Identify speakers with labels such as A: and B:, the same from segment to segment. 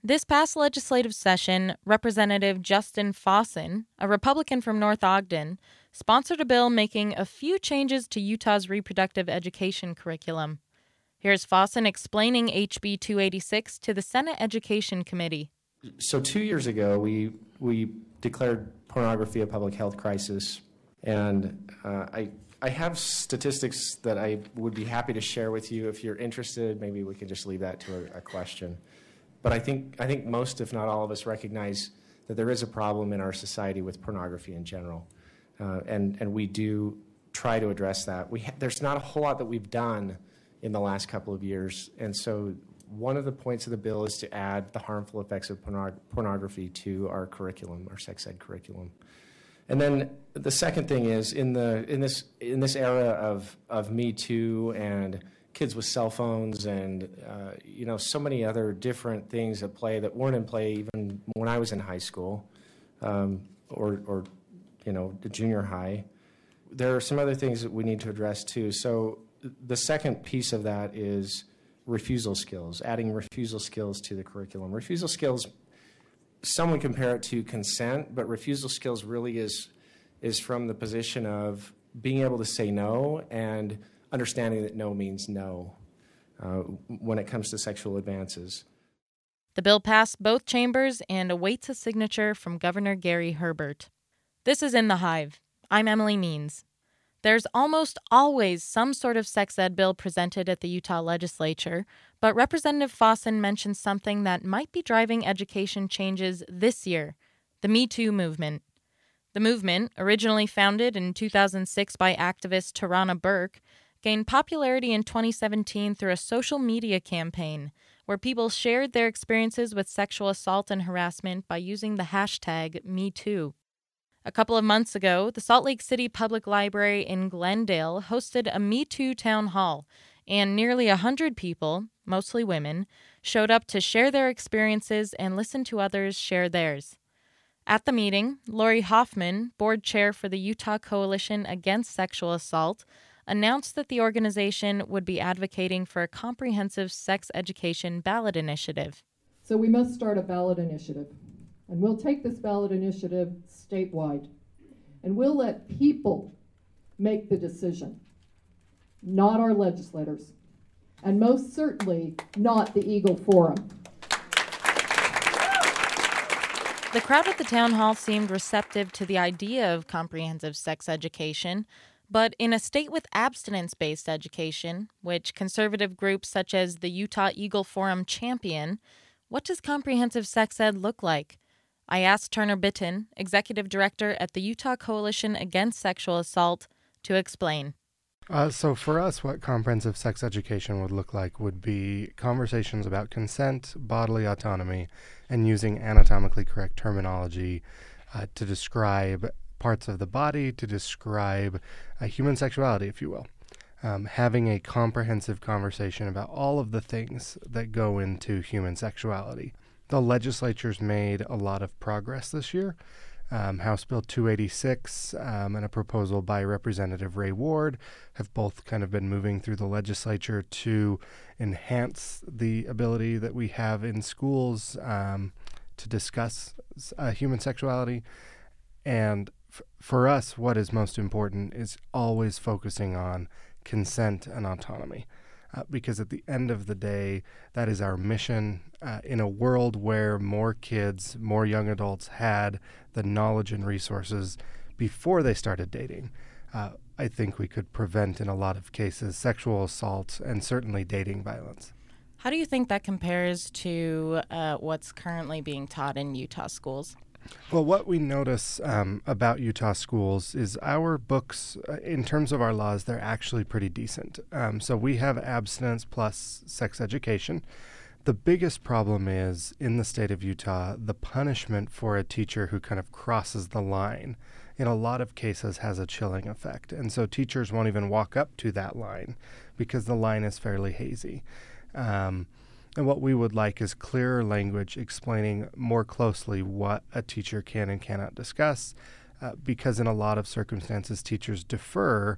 A: This past legislative session, Representative Justin Fossen, a Republican from North Ogden, sponsored a bill making a few changes to Utah's reproductive education curriculum. Here's Fossen explaining HB 286 to the Senate Education Committee.
B: So 2 years ago, we declared pornography a public health crisis, and I have statistics that I would be happy to share with you if you're interested. Maybe we can just leave that to a question. But I think most, if not all of us, recognize that there is a problem in our society with pornography in general, and we do try to address that. There's not a whole lot that we've done in the last couple of years, and so one of the points of the bill is to add the harmful effects of pornography to our curriculum, our sex ed curriculum. And then the second thing is in this era of Me Too and kids with cell phones and so many other different things at play that weren't in play even when I was in high school or the junior high. There are some other things that we need to address too. So the second piece of that is refusal skills, adding refusal skills to the curriculum. Refusal skills, some would compare it to consent, but refusal skills really is from the position of being able to say no and understanding that no means no when it comes to sexual advances.
A: The bill passed both chambers and awaits a signature from Governor Gary Herbert. This is In the Hive. I'm Emily Means. There's almost always some sort of sex ed bill presented at the Utah legislature, but Representative Fossen mentioned something that might be driving education changes this year, the Me Too movement. The movement, originally founded in 2006 by activist Tarana Burke, gained popularity in 2017 through a social media campaign where people shared their experiences with sexual assault and harassment by using the hashtag #MeToo. A couple of months ago, the Salt Lake City Public Library in Glendale hosted a Me Too town hall, and nearly 100 people, mostly women, showed up to share their experiences and listen to others share theirs. At the meeting, Lori Hoffman, board chair for the Utah Coalition Against Sexual Assault, announced that the organization would be advocating for a comprehensive sex education ballot initiative.
C: So we must start a ballot initiative, and we'll take this ballot initiative statewide, and we'll let people make the decision, not our legislators, and most certainly not the Eagle Forum.
A: The crowd at the town hall seemed receptive to the idea of comprehensive sex education, but in a state with abstinence-based education, which conservative groups such as the Utah Eagle Forum champion, what does comprehensive sex ed look like? I asked Turner Bitton, executive director at the Utah Coalition Against Sexual Assault, to explain.
D: So for us, what comprehensive sex education would look like would be conversations about consent, bodily autonomy, and using anatomically correct terminology to describe parts of the body, to describe human sexuality, if you will. Having a comprehensive conversation about all of the things that go into human sexuality. The legislature's made a lot of progress this year. House Bill 286 and a proposal by Representative Ray Ward have both kind of been moving through the legislature to enhance the ability that we have in schools to discuss human sexuality. And for us, what is most important is always focusing on consent and autonomy. Because at the end of the day, that is our mission. In a world where more kids, more young adults had the knowledge and resources before they started dating, I think we could prevent, in a lot of cases, sexual assault and certainly dating violence.
A: How do you think that compares to what's currently being taught in Utah schools?
D: Well, what we notice about Utah schools is our books, in terms of our laws, they're actually pretty decent. So we have abstinence plus sex education. The biggest problem is, in the state of Utah, the punishment for a teacher who kind of crosses the line, in a lot of cases, has a chilling effect. And so teachers won't even walk up to that line because the line is fairly hazy. And what we would like is clearer language explaining more closely what a teacher can and cannot discuss, because in a lot of circumstances, teachers defer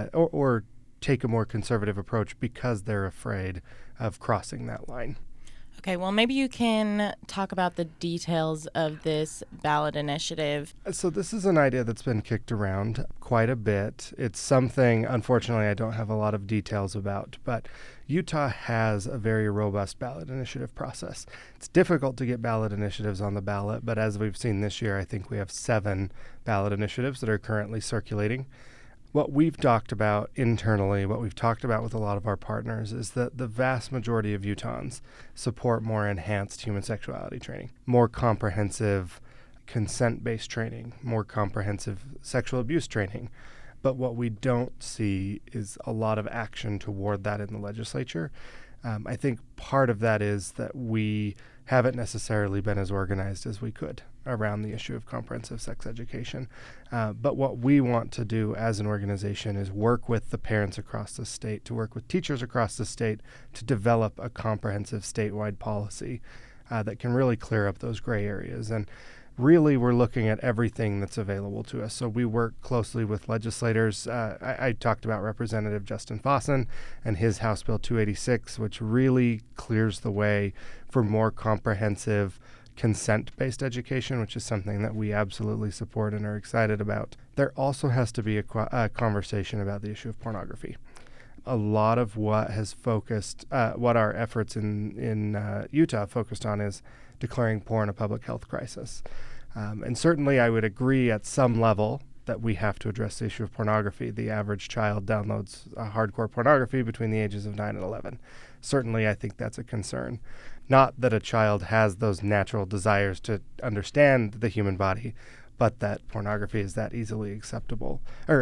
D: or take a more conservative approach because they're afraid of crossing that line.
A: Okay, well, maybe you can talk about the details of this ballot initiative.
D: So this is an idea that's been kicked around quite a bit. It's something, unfortunately, I don't have a lot of details about, but Utah has a very robust ballot initiative process. It's difficult to get ballot initiatives on the ballot, but as we've seen this year, I think we have 7 ballot initiatives that are currently circulating. What we've talked about internally, what we've talked about with a lot of our partners, is that the vast majority of Utahns support more enhanced human sexuality training, more comprehensive consent-based training, more comprehensive sexual abuse training. But what we don't see is a lot of action toward that in the legislature. I think part of that is that we haven't necessarily been as organized as we could around the issue of comprehensive sex education. But what we want to do as an organization is work with the parents across the state, to work with teachers across the state to develop a comprehensive statewide policy that can really clear up those gray areas. And really, we're looking at everything that's available to us. So we work closely with legislators. I talked about Representative Justin Fossen and his House Bill 286, which really clears the way for more comprehensive consent-based education, which is something that we absolutely support and are excited about. There also has to be a conversation about the issue of pornography. A lot of what has focused, what our efforts in Utah focused on, is declaring porn a public health crisis. And certainly I would agree at some level that we have to address the issue of pornography. The average child downloads hardcore pornography between the ages of 9 and 11. Certainly I think that's a concern. Not that a child has those natural desires to understand the human body, but that pornography is that easily accessible.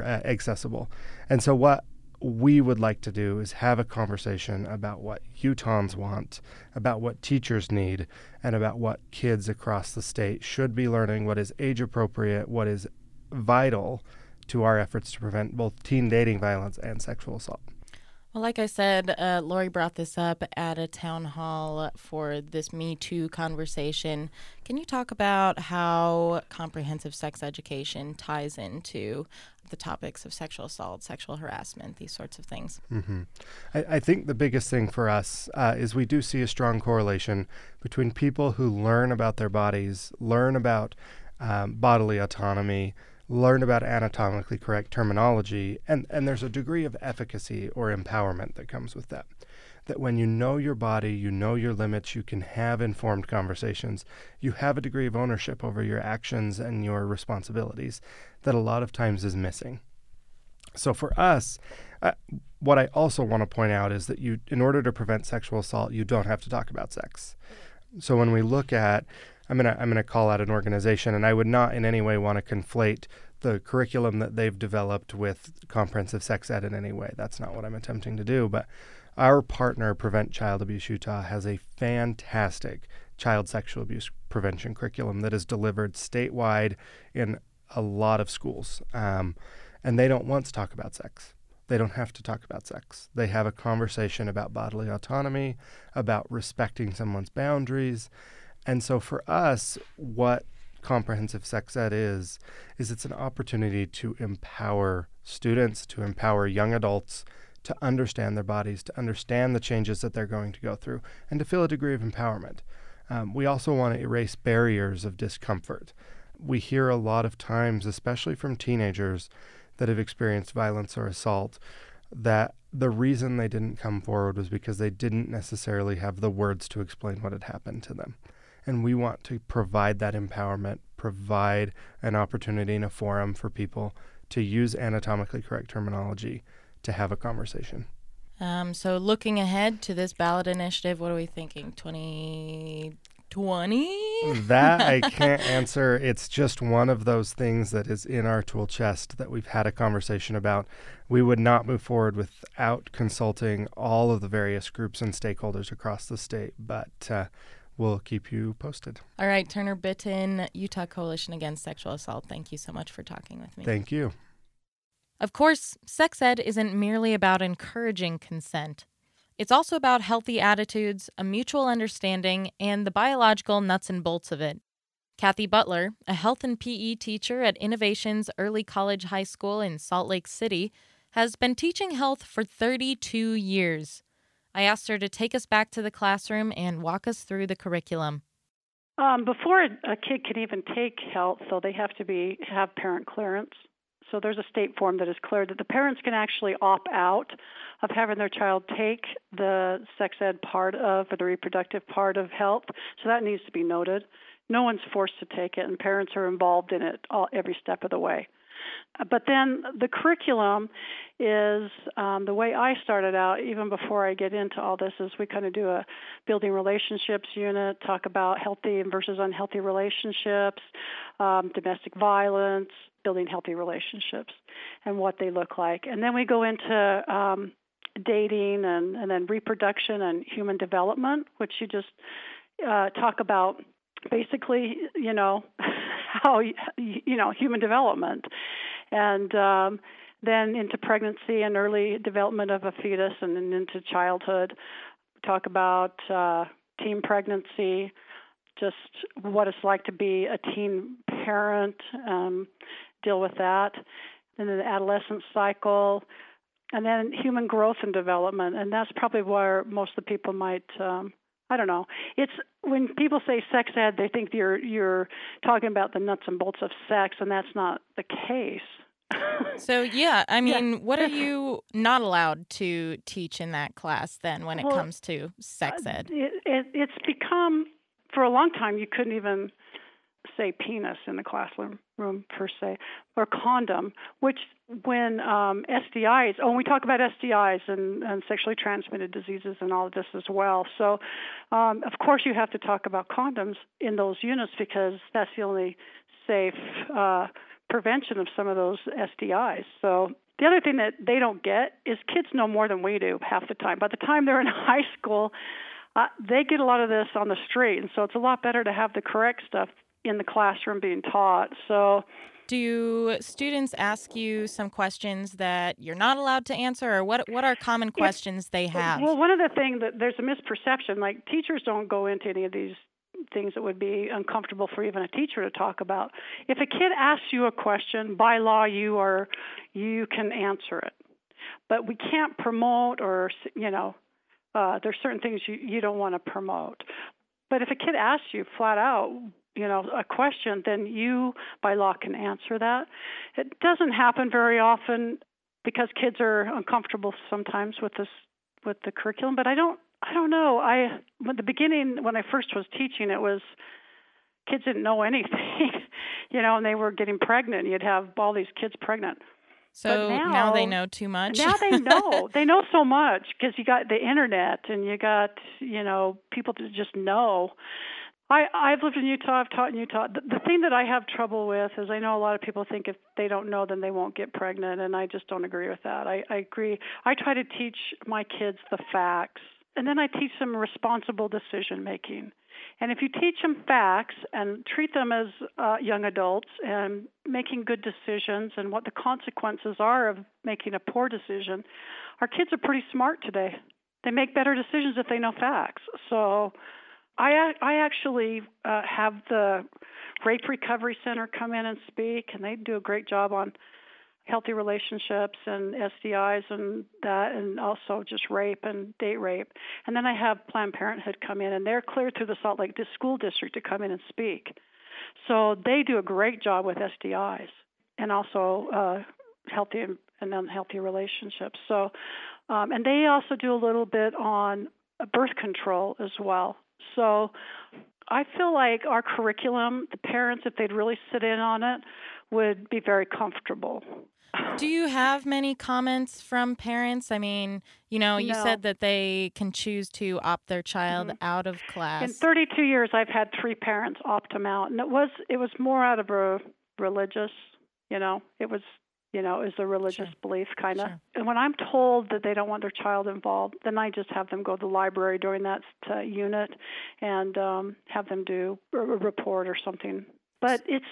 D: And so what we would like to do is have a conversation about what Utahns want, about what teachers need, and about what kids across the state should be learning, what is age appropriate, what is vital to our efforts to prevent both teen dating violence and sexual assault.
A: Well, like I said, Lori brought this up at a town hall for this Me Too conversation. Can you talk about how comprehensive sex education ties into the topics of sexual assault, sexual harassment, these sorts of things?
D: Mm-hmm. I think the biggest thing for us is we do see a strong correlation between people who learn about their bodies, learn about bodily autonomy, learn about anatomically correct terminology, and there's a degree of efficacy or empowerment that comes with that. That when you know your body, you know your limits, you can have informed conversations, you have a degree of ownership over your actions and your responsibilities that a lot of times is missing. So for us, what I also want to point out is that in order to prevent sexual assault, you don't have to talk about sex. So when we look at, I'm gonna call out an organization, and I would not in any way want to conflate the curriculum that they've developed with comprehensive sex ed in any way. That's not what I'm attempting to do. But our partner, Prevent Child Abuse Utah, has a fantastic child sexual abuse prevention curriculum that is delivered statewide in a lot of schools. And they don't once talk about sex. They don't have to talk about sex. They have a conversation about bodily autonomy, about respecting someone's boundaries. And so for us, what comprehensive sex ed is it's an opportunity to empower students, to empower young adults to understand their bodies, to understand the changes that they're going to go through, and to feel a degree of empowerment. We also want to erase barriers of discomfort. We hear a lot of times, especially from teenagers that have experienced violence or assault, that the reason they didn't come forward was because they didn't necessarily have the words to explain what had happened to them. And we want to provide that empowerment, provide an opportunity and a forum for people to use anatomically correct terminology to have a conversation.
A: So looking ahead to this ballot initiative, what are we thinking? 2020?
D: That I can't answer. It's just one of those things that is in our tool chest that we've had a conversation about. We would not move forward without consulting all of the various groups and stakeholders across the state, but we'll keep you posted.
A: All right, Turner Bitton, Utah Coalition Against Sexual Assault. Thank you so much for talking with me.
D: Thank you.
A: Of course, sex ed isn't merely about encouraging consent. It's also about healthy attitudes, a mutual understanding, and the biological nuts and bolts of it. Kathy Butler, a health and PE teacher at Innovations Early College High School in Salt Lake City, has been teaching health for 32 years. I asked her to take us back to the classroom and walk us through the curriculum.
E: Before a kid can even take health, though, they have to have parent clearance. So there's a state form that is cleared that the parents can actually opt out of having their child take the sex ed part of, or the reproductive part of health. So that needs to be noted. No one's forced to take it, and parents are involved in it every step of the way. But then the curriculum is the way I started out, even before I get into all this, is we kind of do a building relationships unit, talk about healthy versus unhealthy relationships, domestic violence, building healthy relationships, and what they look like. And then we go into dating and then reproduction and human development, which you just talk about basically, how, human development. And then into pregnancy and early development of a fetus, and then into childhood. Talk about teen pregnancy, just what it's like to be a teen parent, deal with that. And then the adolescent cycle, and then human growth and development. And that's probably where most of the people might, I don't know. It's when people say sex ed, they think you're talking about the nuts and bolts of sex, and that's not the case.
A: So, what are you not allowed to teach in that class then when it comes to sex ed?
E: It's become, for a long time, you couldn't even say penis in the classroom per se, or condom, which when STIs, when we talk about STIs and sexually transmitted diseases and all of this as well. So, of course, you have to talk about condoms in those units because that's the only safe prevention of some of those STIs. So the other thing that they don't get is kids know more than we do half the time. By the time they're in high school, they get a lot of this on the street, and so it's a lot better to have the correct stuff in the classroom being taught. So,
A: do students ask you some questions that you're not allowed to answer, or what are common questions they have?
E: Well, one of the things that there's a misperception, like teachers don't go into any of these things that would be uncomfortable for even a teacher to talk about. If a kid asks you a question, by law you can answer it. But we can't promote or, there's certain things you don't want to promote. But if a kid asks you flat out, a question, then you, by law, can answer that. It doesn't happen very often because kids are uncomfortable sometimes with the curriculum. But I don't know. At the beginning, when I first was teaching, it was kids didn't know anything, and they were getting pregnant. You'd have all these kids pregnant.
A: So now they know too much.
E: Now they know. They know so much because you got the internet and you got, people that just know. I've lived in Utah. I've taught in Utah. The thing that I have trouble with is I know a lot of people think if they don't know, then they won't get pregnant, and I just don't agree with that. I agree. I try to teach my kids the facts, and then I teach them responsible decision making. And if you teach them facts and treat them as young adults and making good decisions and what the consequences are of making a poor decision, our kids are pretty smart today. They make better decisions if they know facts. So I actually have the Rape Recovery Center come in and speak, and they do a great job on healthy relationships and STIs and that, and also just rape and date rape. And then I have Planned Parenthood come in, and they're cleared through the Salt Lake School District to come in and speak. So they do a great job with STIs and also healthy and unhealthy relationships. So, and they also do a little bit on birth control as well. So I feel like our curriculum, the parents, if they'd really sit in on it, would be very comfortable.
A: Do you have many comments from parents? I mean,
E: No.
A: you said that they can choose to opt their child out of class.
E: In 32 years, I've had 3 parents opt them out, and it was more out of a religious, it was a religious belief kind of.
A: Sure.
E: And when I'm told that they don't want their child involved, then I just have them go to the library during that unit and have them do a report or something. But it's,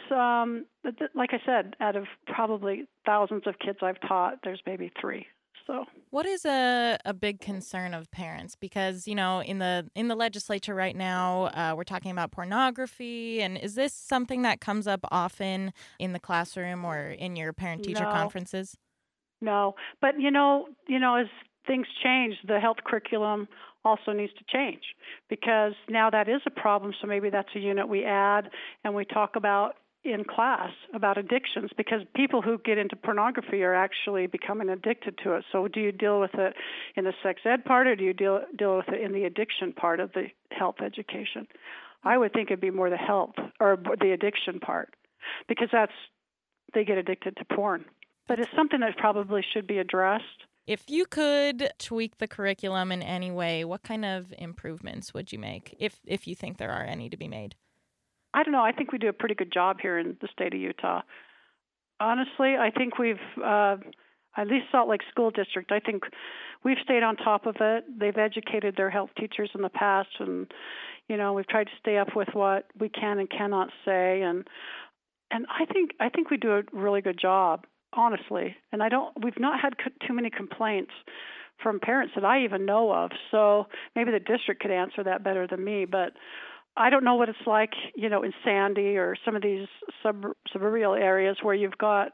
E: like I said, out of probably thousands of kids I've taught, there's maybe 3. So,
A: what is a big concern of parents? Because, in the legislature right now, we're talking about pornography. And is this something that comes up often in the classroom or in your parent-teacher conferences?
E: No. But, as things change, the health curriculum also needs to change, because now that is a problem. So maybe that's a unit we add and we talk about in class about addictions, because people who get into pornography are actually becoming addicted to it. So do you deal with it in the sex ed part, or do you deal with it in the addiction part of the health education? I would think it'd be more the health or the addiction part, because they get addicted to porn. But it's something that probably should be addressed.
A: If you could tweak the curriculum in any way, what kind of improvements would you make, if you think there are any to be made?
E: I don't know. I think we do a pretty good job here in the state of Utah. Honestly, I think we've, at least Salt Lake School District, I think we've stayed on top of it. They've educated their health teachers in the past, and, we've tried to stay up with what we can and cannot say. And I think we do a really good job, honestly. And we've not had too many complaints from parents that I even know of. So maybe the district could answer that better than me, but I don't know what it's like, in Sandy or some of these suburban areas where you've got,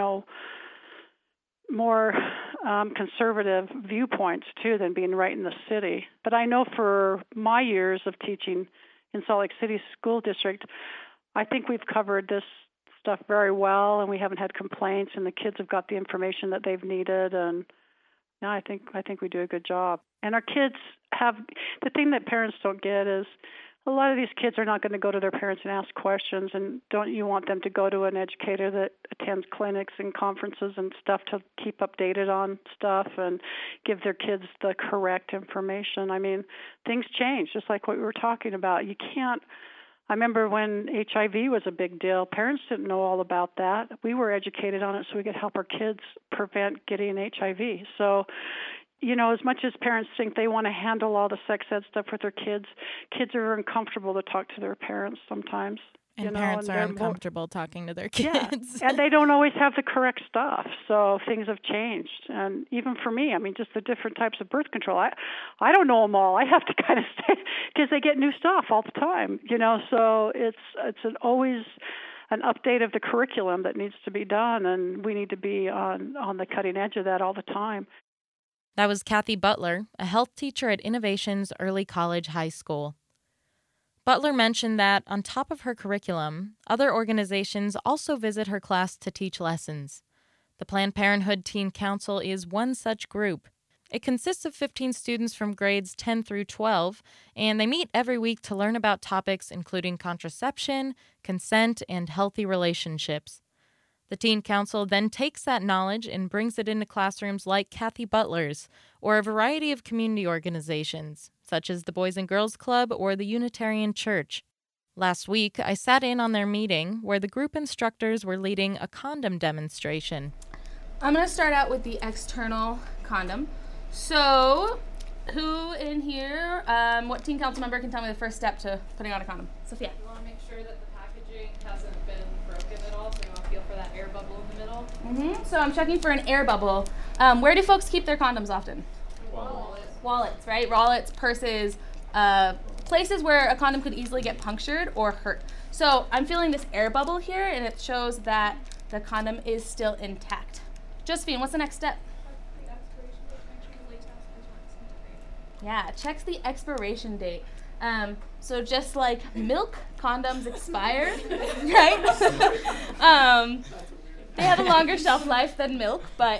E: more conservative viewpoints, too, than being right in the city. But I know for my years of teaching in Salt Lake City School District, I think we've covered this stuff very well, and we haven't had complaints, and the kids have got the information that they've needed, and I think we do a good job. And our kids have, the thing that parents don't get is, a lot of these kids are not going to go to their parents and ask questions, and don't you want them to go to an educator that attends clinics and conferences and stuff to keep updated on stuff and give their kids the correct information? I mean, things change, just like what we were talking about. You can't, I remember when HIV was a big deal, parents didn't know all about that. We were educated on it so we could help our kids prevent getting HIV. So, as much as parents think they want to handle all the sex ed stuff with their kids are uncomfortable to talk to their parents sometimes.
A: And parents are uncomfortable talking to their kids.
E: Yeah, and they don't always have the correct stuff. So things have changed. And even for me, just the different types of birth control, I don't know them all. I have to kind of stay, because they get new stuff all the time, So it's always an update of the curriculum that needs to be done, and we need to be on the cutting edge of that all the time.
A: That was Kathy Butler, a health teacher at Innovations Early College High School. Butler mentioned that, on top of her curriculum, other organizations also visit her class to teach lessons. The Planned Parenthood Teen Council is one such group. It consists of 15 students from grades 10 through 12, and they meet every week to learn about topics including contraception, consent, and healthy relationships. The Teen Council then takes that knowledge and brings it into classrooms like Kathy Butler's, or a variety of community organizations, such as the Boys and Girls Club or the Unitarian Church. Last week, I sat in on their meeting where the group instructors were leading a condom demonstration.
F: I'm going to start out with the external condom. So, who in here, what Teen Council member can tell me the first step to putting on a condom? Sophia.
G: You want to make sure that the packaging hasn't been broken at all, so you want to feel for that air bubble in the middle.
F: So I'm checking for an air bubble. Where do folks keep their condoms often? Wallets, right? Wallets, purses, places where a condom could easily get punctured or hurt. So I'm feeling this air bubble here, and it shows that the condom is still intact. Josephine, what's the next step? Yeah, checks the expiration date. So just like milk, condoms expire, right? They have a longer shelf life than milk, but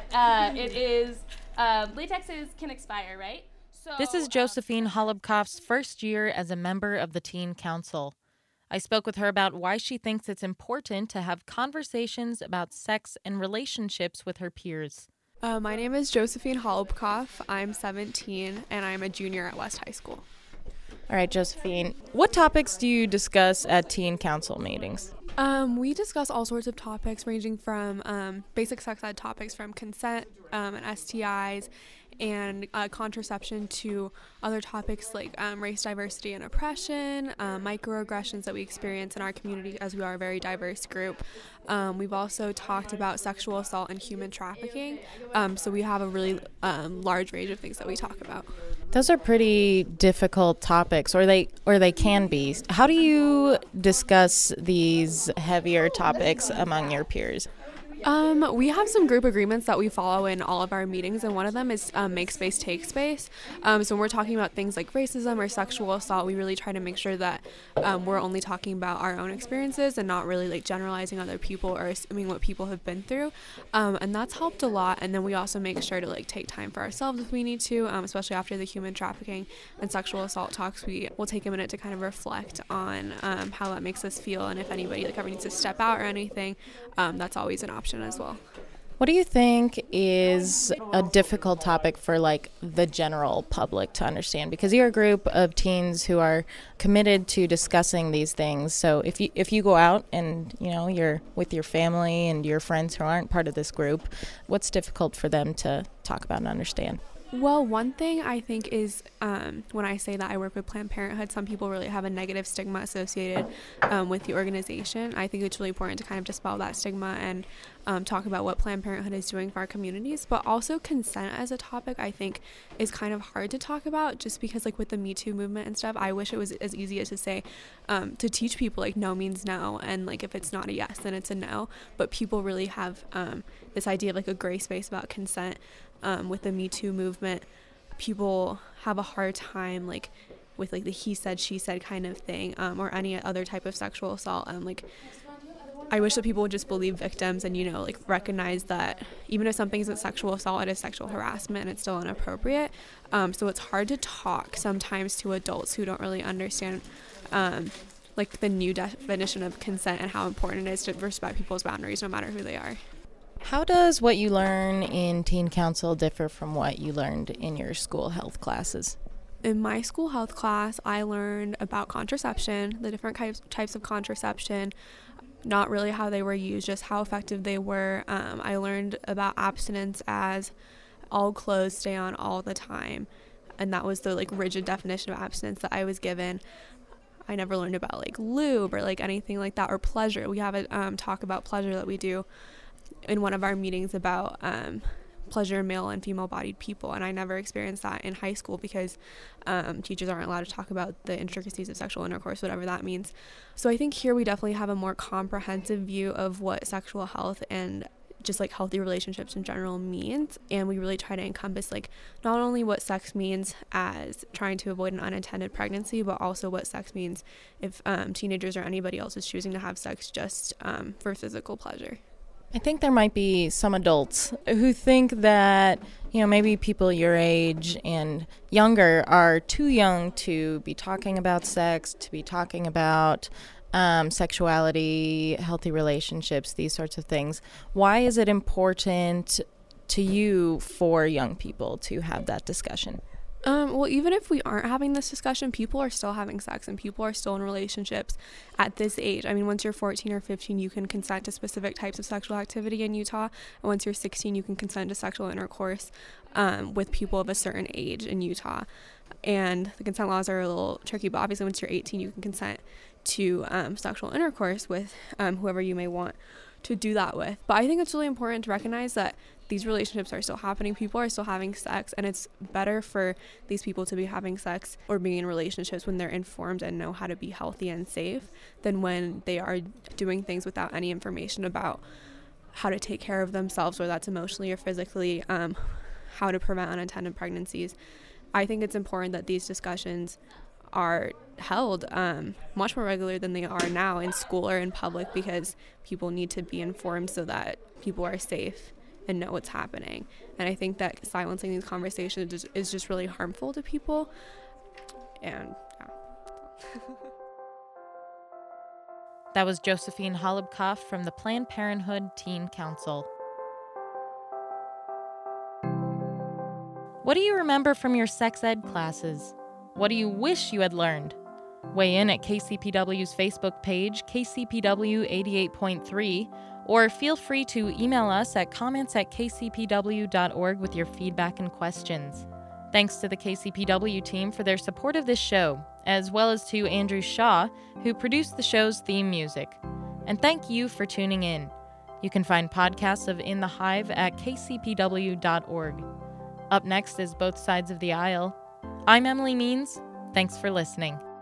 F: latexes can expire, right? So
A: This is Josephine Holubkoff's first year as a member of the Teen Council. I spoke with her about why she thinks it's important to have conversations about sex and relationships with her peers.
H: My name is Josephine Holubkoff. I'm 17, and I'm a junior at West High School.
A: All right, Josephine, what topics do you discuss at Teen Council meetings?
H: We discuss all sorts of topics ranging from basic sex ed topics from consent and STIs and contraception to other topics like race diversity and oppression, microaggressions that we experience in our community as we are a very diverse group. We've also talked about sexual assault and human trafficking, so we have a really large range of things that we talk about.
A: Those are pretty difficult topics, or they can be. How do you discuss these heavier topics among your peers?
H: We have some group agreements that we follow in all of our meetings, and one of them is make space, take space. So when we're talking about things like racism or sexual assault, we really try to make sure that we're only talking about our own experiences and not really like generalizing other people or assuming what people have been through. And that's helped a lot. And then we also make sure to like take time for ourselves if we need to, especially after the human trafficking and sexual assault talks. We will take a minute to kind of reflect on how that makes us feel, and if anybody like ever needs to step out or anything, that's always an option as well.
A: What do you think is a difficult topic for like the general public to understand? Because you're a group of teens who are committed to discussing these things. So if you go out and you're with your family and your friends who aren't part of this group, what's difficult for them to talk about and understand?
H: Well, one thing I think is when I say that I work with Planned Parenthood, some people really have a negative stigma associated with the organization. I think it's really important to kind of dispel that stigma and talk about what Planned Parenthood is doing for our communities. But also consent as a topic, I think, is kind of hard to talk about just because like with the Me Too movement and stuff, I wish it was as easy as to say, to teach people like no means no. And like if it's not a yes, then it's a no. But people really have this idea of like a gray space about consent. With the Me Too movement, people have a hard time like with like the he said, she said kind of thing, or any other type of sexual assault. Like I wish that people would just believe victims and, like recognize that even if something isn't sexual assault, it is sexual harassment and it's still inappropriate. So it's hard to talk sometimes to adults who don't really understand like the new definition of consent and how important it is to respect people's boundaries no matter who they are.
A: How does what you learn in teen council differ from what you learned in your school health classes?
H: In my school health class, I learned about contraception, the different types of contraception, not really how they were used, just how effective they were. I learned about abstinence as all clothes stay on all the time, and that was the like rigid definition of abstinence that I was given. I never learned about like lube or like anything like that, or pleasure. We have a talk about pleasure that we do in one of our meetings about pleasure in male and female bodied people, and I never experienced that in high school because teachers aren't allowed to talk about the intricacies of sexual intercourse, whatever that means. So I think here we definitely have a more comprehensive view of what sexual health and just like healthy relationships in general means, and we really try to encompass like not only what sex means as trying to avoid an unintended pregnancy, but also what sex means if teenagers or anybody else is choosing to have sex just for physical pleasure.
A: I think there might be some adults who think that, maybe people your age and younger are too young to be talking about sex, to be talking about sexuality, healthy relationships, these sorts of things. Why is it important to you for young people to have that discussion?
H: Well, even if we aren't having this discussion, people are still having sex and people are still in relationships at this age. I mean, once you're 14 or 15, you can consent to specific types of sexual activity in Utah. And once you're 16, you can consent to sexual intercourse with people of a certain age in Utah. And the consent laws are a little tricky, but obviously once you're 18, you can consent to sexual intercourse with whoever you may want to do that with. But I think it's really important to recognize that these relationships are still happening. People are still having sex, and it's better for these people to be having sex or being in relationships when they're informed and know how to be healthy and safe than when they are doing things without any information about how to take care of themselves, whether that's emotionally or physically, how to prevent unintended pregnancies. I think it's important that these discussions are held much more regular than they are now in school or in public, because people need to be informed so that people are safe and know what's happening. And I think that silencing these conversations is just really harmful to people. And yeah.
A: That was Josephine Holubkoff from the Planned Parenthood Teen Council. What do you remember from your sex ed classes? What do you wish you had learned? Weigh in at KCPW's Facebook page, KCPW 88.3, or feel free to email us at comments@kcpw.org with your feedback and questions. Thanks to the KCPW team for their support of this show, as well as to Andrew Shaw, who produced the show's theme music. And thank you for tuning in. You can find podcasts of In the Hive at kcpw.org. Up next is Both Sides of the Aisle. I'm Emily Means. Thanks for listening.